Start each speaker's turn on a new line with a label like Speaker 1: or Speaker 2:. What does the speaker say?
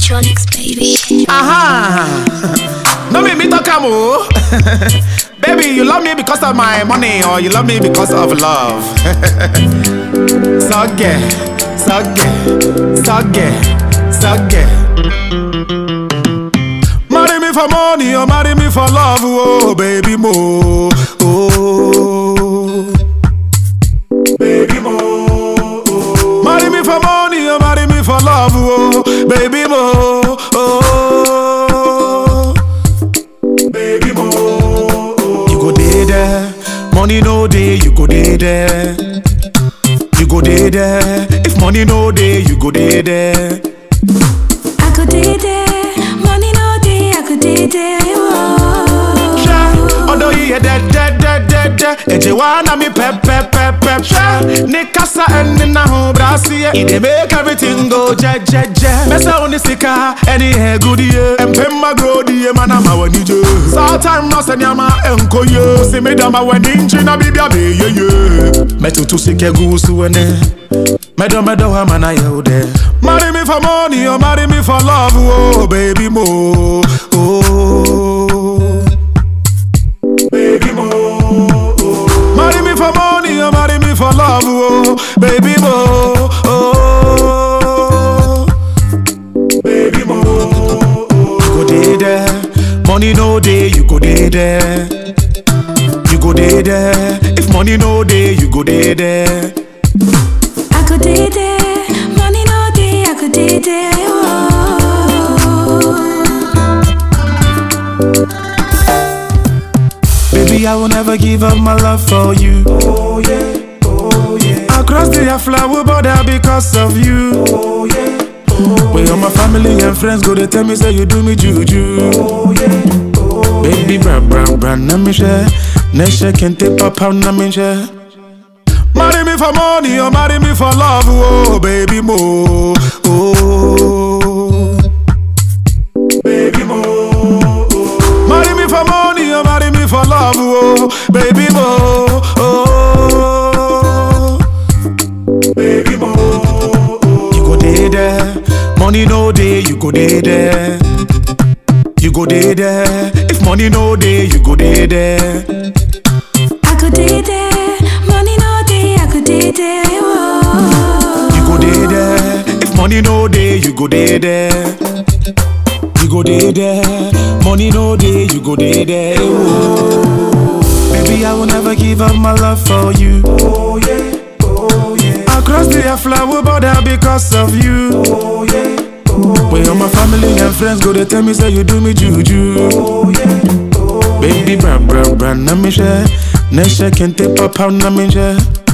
Speaker 1: Electronics, baby.
Speaker 2: Aha! No make me talk amo. Baby, you love me because of my money, or you love me because of love. Sogge, sogge, sogge, sogge. Marry me for money or marry me for love, oh baby mo, oh baby mo. Marry me for money or marry me for love, oh baby mo, oh baby mo. You go there, money no day, you go there. You go there, if money no day, you go there.
Speaker 3: I could do there, money no day, I could do there.
Speaker 2: Although you dead. Eje wana mi pep. Ni kasa eni na ho brasi e dey make everything go je. Mesa oni sika eni he good ye. Empema grow die mana ma wani je. So time no se nyama enko ye. Se me da ma wani nchi na bibia be ye. Metutu sike gusu ene. Medo ha mana ye ude. Marry me for money or marry me for love, oh baby mo, oh baby mo. Marry me for money or marry me for love, oh baby mo, oh baby mo. You go there, money no day, you go there. You go there, if money no day, you go there.
Speaker 3: I could do there, money no day, I could do there.
Speaker 2: Baby, I will never give up my love for you. Oh yeah, oh yeah. I cross the flower border because of you. Oh yeah, oh yeah. When all my family and friends go, they tell me say you do me juju. Oh yeah, oh yeah. Baby, bra, na me share. Nesha can't take papa na me share. Marry me for money or marry me for love, oh baby mo, oh baby mo. Marry me for money or marry me for love, oh baby mo, oh baby mo. You go there, money no day, you go there. You go there, if money no day, you go there.
Speaker 3: I could do there, money no day, I could do there.
Speaker 2: You go there, if money no day, you go there. You go there, money no day, you go there. Oh. Baby, I will never give up my love for you. Oh yeah, oh yeah. I cross the flower border because of you. Oh yeah, oh yeah. When all my family and friends go, they tell me say you do me juju. Oh yeah, oh yeah. Baby, bra, na me share. Nesha can't take papa na me share.